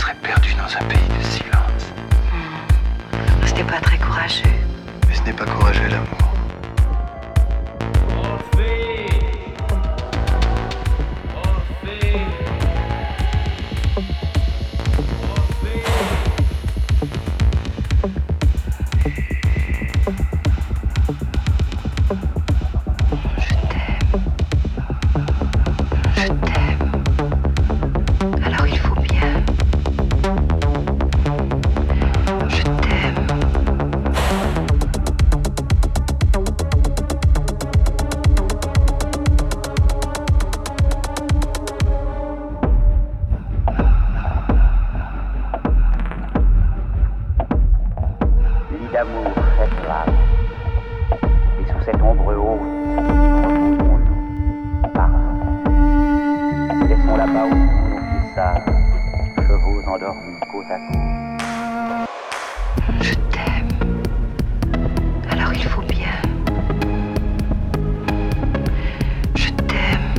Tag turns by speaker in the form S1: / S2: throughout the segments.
S1: serais perdu dans un pays de silence.
S2: Ce n'est pas très courageux.
S1: Mais ce n'est pas courageux, l'amour.
S3: D'amour cette l'âme, et sous cette ombre haute, reposons-nous, parlons. Laissons là-bas au fond nos pieds sages, chevaux endormis côte à côte.
S2: Je t'aime. Alors il faut bien. Je t'aime.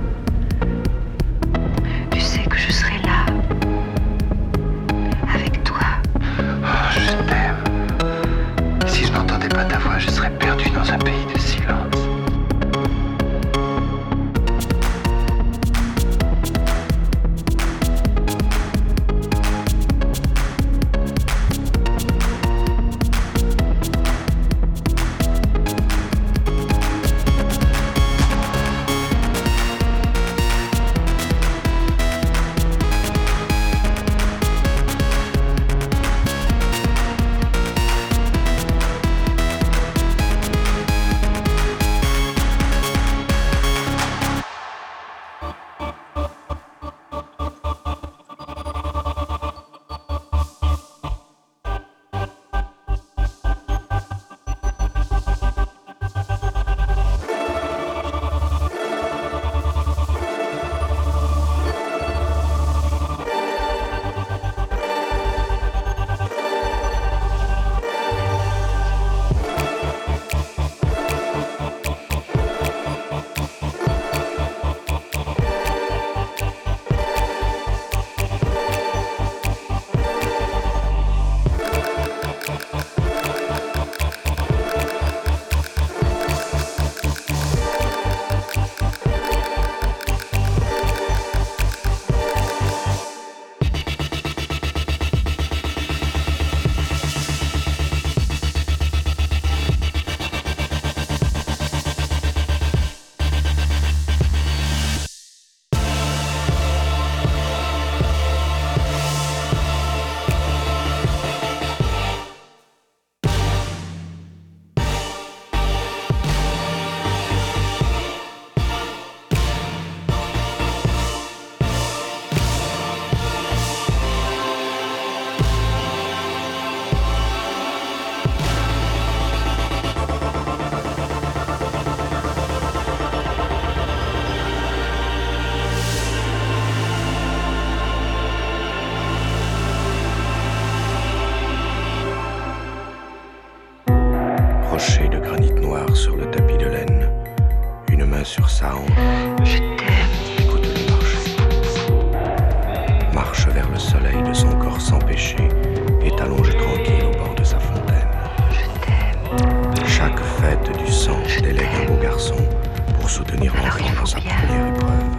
S2: Tu sais que je serai là. Avec toi.
S1: Oh, je t'aime. Si je n'entendais pas ta voix, je serais perdu dans un pays de silence.
S4: Rocher de granit noir sur le tapis de laine, une main sur sa hanche.
S2: Je t'aime.
S4: Écoute le marcher. Marche vers le soleil de son corps sans péché et t'allonge tranquille au bord de sa fontaine.
S2: Je t'aime.
S4: Chaque fête du sang délègue un beau garçon pour soutenir l'enfant dans sa première épreuve.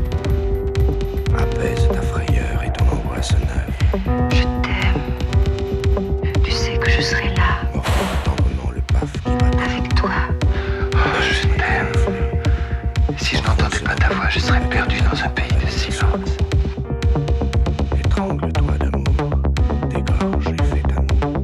S4: Apaise ta frayeur et ton angoisse neuve.
S2: Je t'aime. Tu sais que je serai là.
S4: Morfond tendrement le paf qui bat
S2: Avec toi.
S1: Oh, je t'aime. Si je n'entendais pas ta voix, je serais perdu dans un pays de silence.
S4: Étrangle-toi d'amour, dégorge et fais d'amour.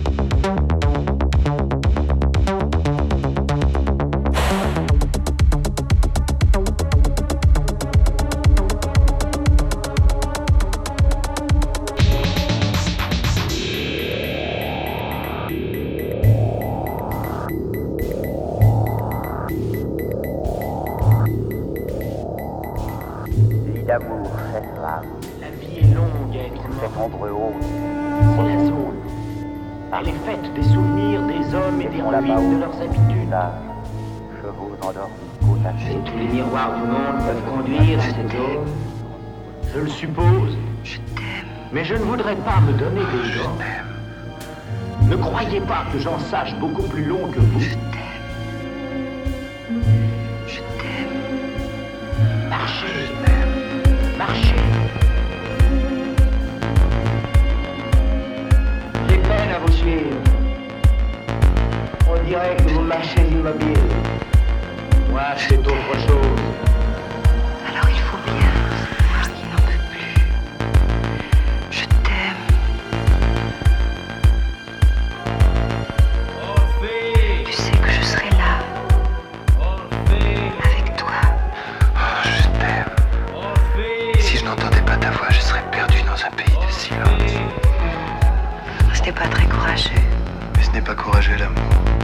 S3: D'amour cette l'âme,
S5: La vie est longue à être
S3: cette
S5: morte.
S3: ombre haute,
S5: C'est la zone. Elle est faite des souvenirs des hommes et des
S3: laissons là-bas
S5: ruines de
S3: au
S5: leurs
S3: fond nos
S5: habitudes.
S3: pieds sages, chevaux endormis côte à
S5: Et
S3: côte.
S5: tous les miroirs du monde peuvent conduire à cette zone. Je le suppose.
S2: Je t'aime.
S5: Mais je ne voudrais pas me donner des ordres. Ne croyez pas que j'en sache beaucoup plus long que vous.
S2: Je t'aime.
S5: Marchez. Marchez. J'ai peine à vous suivre. On dirait que vous marchez immobile. Moi, c'est autre chose.
S2: Alors il faut bien savoir qu'il n'en peut plus. Je t'aime. Tu sais que je serai là. Avec toi.
S1: Oh, je t'aime. Et si je n'entendais pas ta voix, je serais perdu dans un pays de silence.
S2: C'était pas très courageux.
S1: Mais ce n'est pas courageux l'amour.